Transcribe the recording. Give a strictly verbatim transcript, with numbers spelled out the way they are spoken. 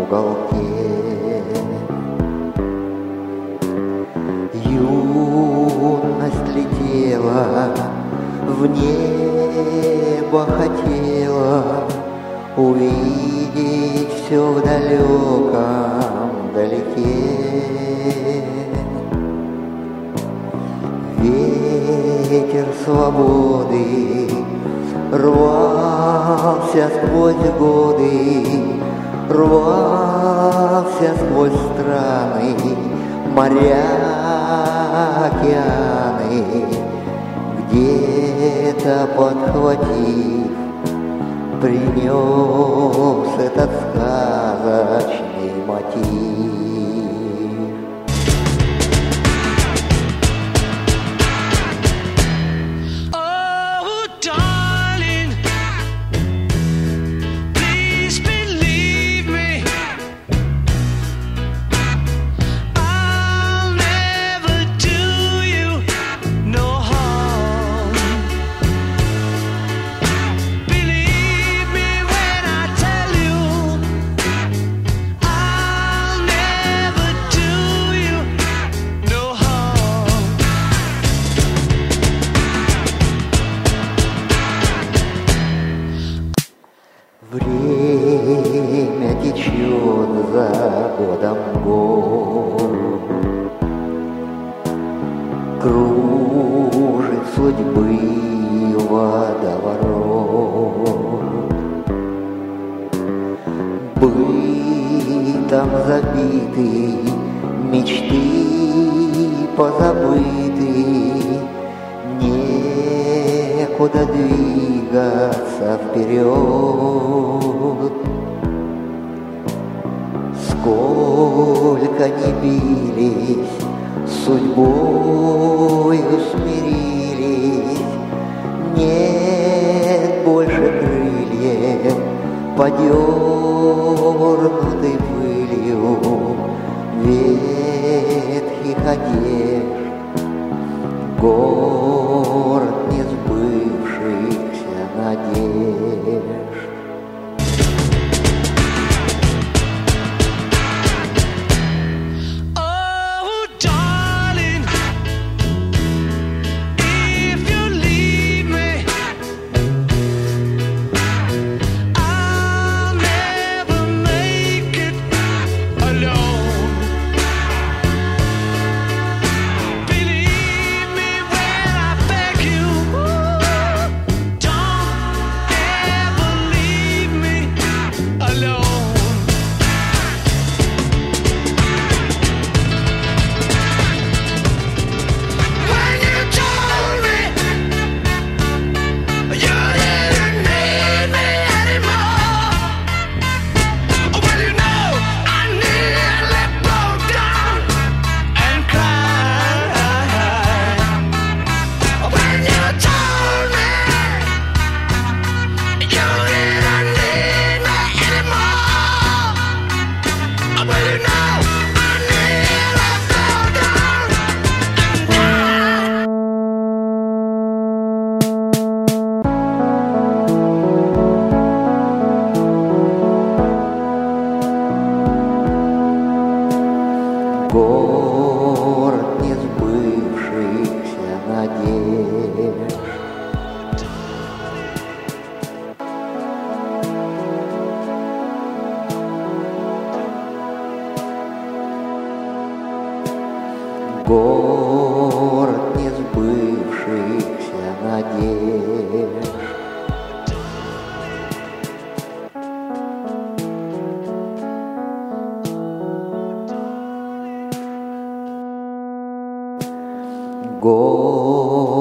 уголке. Юность летела, в небо хотела увидеть все в далеком далеке. Ветер свободы рвался сквозь годы, рвался сквозь страны, моря, океаны, где-то подхватив, принес этот сказочный мотив. Время течет за годом год, кружит судьбы водоворот. Бытом забиты, мечты позабыты, некуда двигаться вперед. Сколько ни бились, судьбою смирились, нет больше крыльев, подернуты пылью ветхих одежд. Город несбывшихся надежд. Город несбывшихся надежд. Город несбывшихся надежд. Город